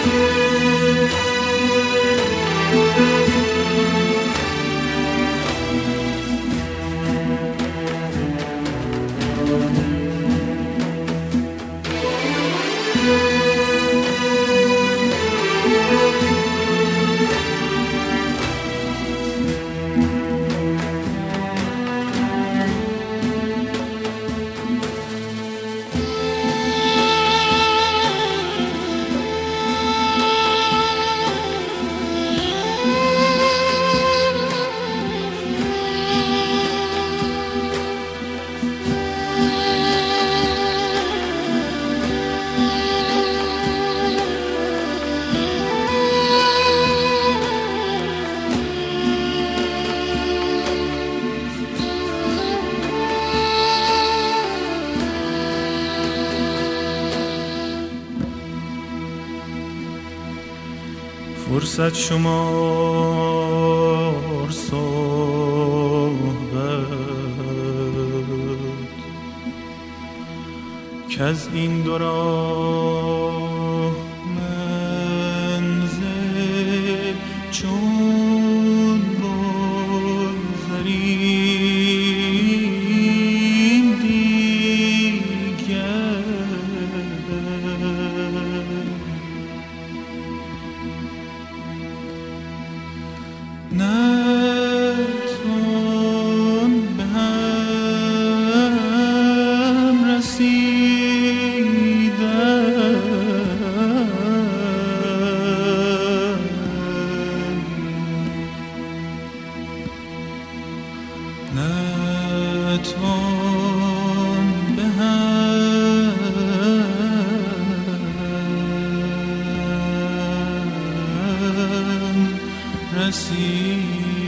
فرصت شمار صحبت که از این دو راه منزل چون بگذریم دیگر نتوان به هم رسیدن نتوان به هم رسیدن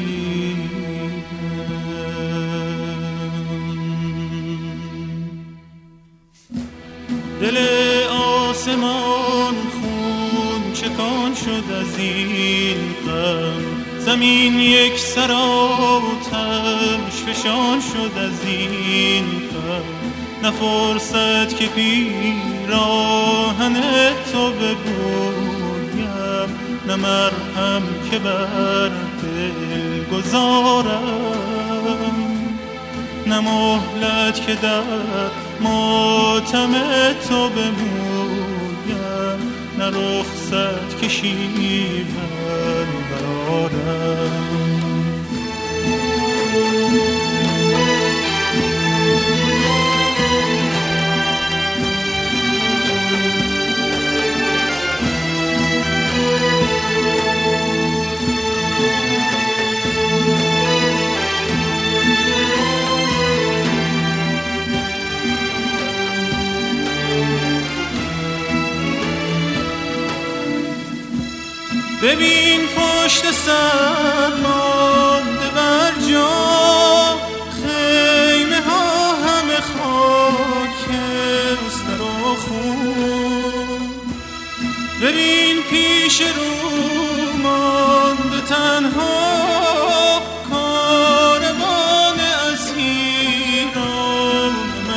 دل آسمان خون چکان شد از این غم زمین یک سر آتش فشان شد از این غم نه فرصت که پیراهن تو ببویم نه مرهم که بر دل گذارم نه مهلت که در ماتم تو بمویم نه رخصت که شیون برارم ببین پشت سر مانده بر جا خیمه ها همه خاکستر و خون ببین پیش رو مانده تنها کاروان اسیران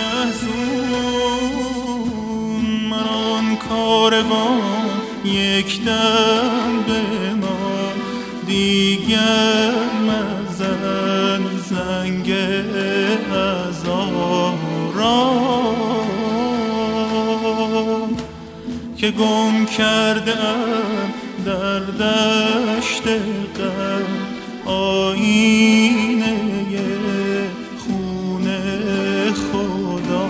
محزون من آن کاروان یک دم به ما دیگر مزن زنگ هزاران که گم کردم در دشت غم آینه خون خدا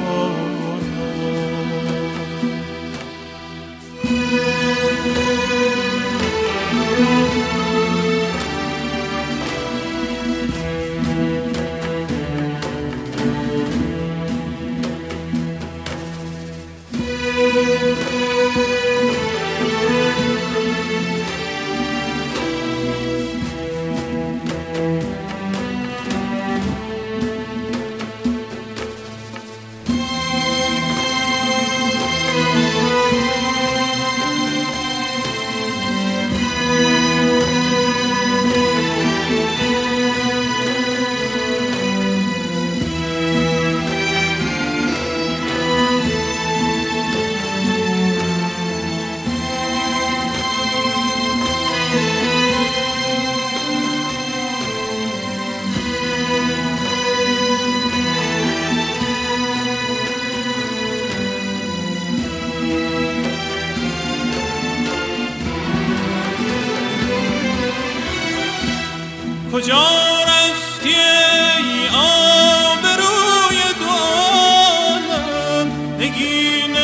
کجا رفتی ای آبروی دو عالم؟ نگین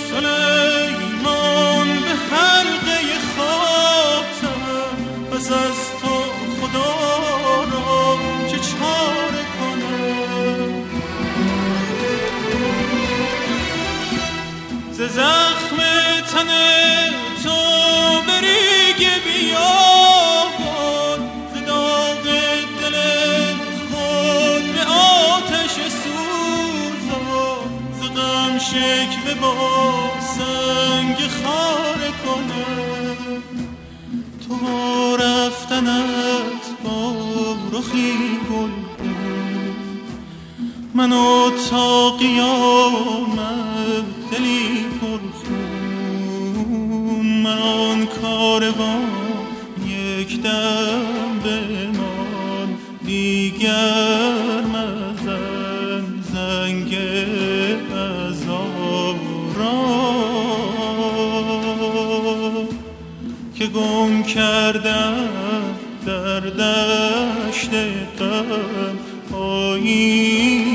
سلیمان به حلقه خاتم، پس از تو خدا را چه چاره کنم؟ ز زخم تن تو بریگ بیابان، ز داغ دل خود به آتش سوزان، ز غم شکوه با سنگ خاره کنم. تو رفتنت با رخی گل کن، منو تا قیامت دلی پرخون. من آن کاروان یک دم بمان، دیگر مزن زنگ عذارا که گم کردم در دشت غم. آیین